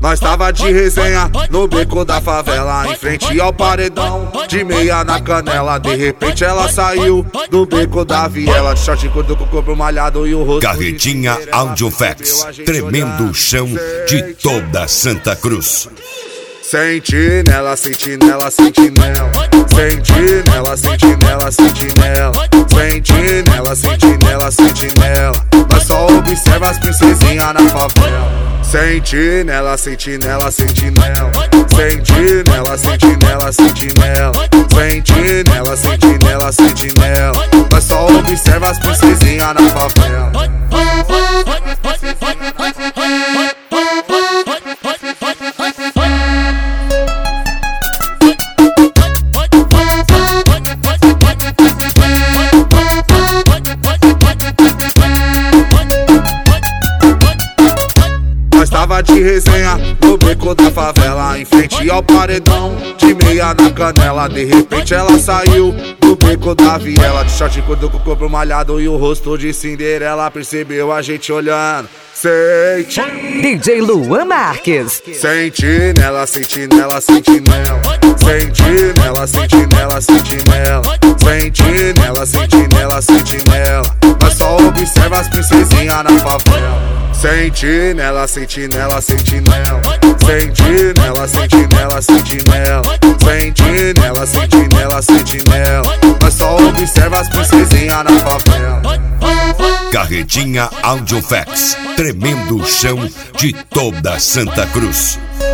Nós tava de resenha no beco da favela, em frente ao paredão, de meia na canela. De repente ela saiu do beco da viela, de short curto com o corpo malhado e o rosto. Carretinha Audiofax, tremendo chão de toda Santa Cruz. Sente nela, sente nela, sente nela. Sente nela, sente nela, sente nela. Sente nela, sente nela, sente nela. Nós só observa as princesinhas na favela. Sente nela, sente nela, sente nela. Sente nela, sente nela, sente nela. Sente nela, sente nela, sente nela. Nós só observa as princesinhas na favela. Nós tava de resenha no beco da favela, em frente ao paredão, de meia na canela. De repente ela saiu do beco da viela, de short curto com o corpo malhado e o rosto de Cinderela. Percebeu a gente olhando. Sente DJ Luan Marques. Sente nela, sente nela, sente nela. Sente nela, sente nela, sente nela. Sente nela, sente nela, sente nela. Nós só observa as princesinhas na favela. Sente nela, sente nela, sente nela. Sente nela, sente nela, sente nela. Sente nela, sente nela, sente nela. Nós só observa as princesinhas na favela. Carretinha Audiofax, tremendo chão de toda Santa Cruz.